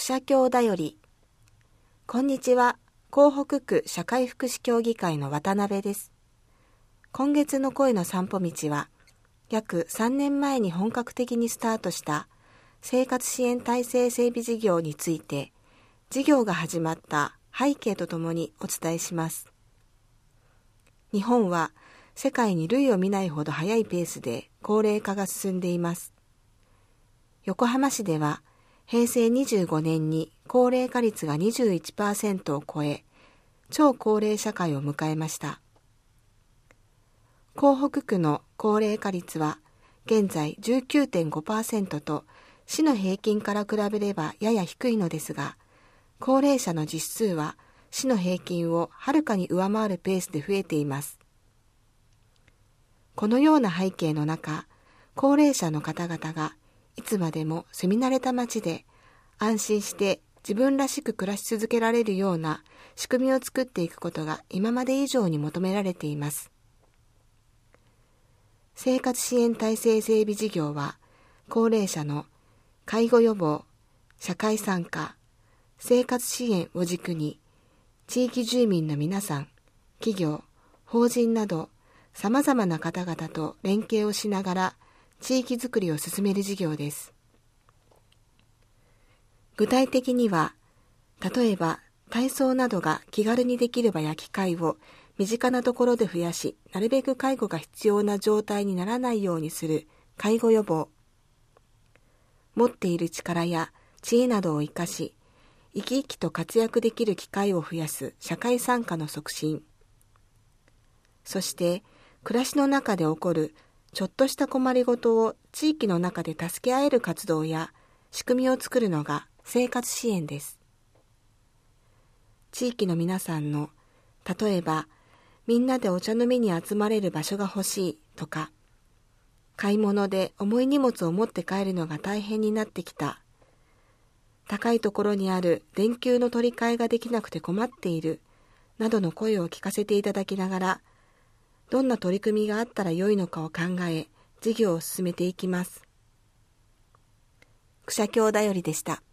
社協だより。こんにちは。港北区社会福祉協議会の渡辺です。今月の声の散歩道は、約3年前に本格的にスタートした生活支援体制整備事業について、事業が始まった背景とともにお伝えします。日本は世界に類を見ないほど速いペースで高齢化が進んでいます。横浜市では平成25年に高齢化率が 21% を超え、超高齢社会を迎えました。港北区の高齢化率は現在 19.5% と市の平均から比べればやや低いのですが、高齢者の実数は市の平均をはるかに上回るペースで増えています。このような背景の中、高齢者の方々がいつまでも住み慣れた街で安心して自分らしく暮らし続けられるような仕組みを作っていくことが今まで以上に求められています。生活支援体制整備事業は、高齢者の介護予防、社会参加、生活支援を軸に、地域住民の皆さん、企業、法人など、様々な方々と連携をしながら、地域づくりを進める事業です。具体的には、例えば体操などが気軽にできる場や機会を身近なところで増やし、なるべく介護が必要な状態にならないようにする介護予防。持っている力や知恵などを生かし、生き生きと活躍できる機会を増やす社会参加の促進。そして、暮らしの中で起こるちょっとした困りごとを地域の中で助け合える活動や仕組みを作るのが生活支援です。地域の皆さんの、例えば、みんなでお茶飲みに集まれる場所が欲しいとか、買い物で重い荷物を持って帰るのが大変になってきた、高いところにある電球の取り替えができなくて困っている、などの声を聞かせていただきながら、どんな取り組みがあったらよいのかを考え、事業を進めていきます。くしゃきょうだよりでした。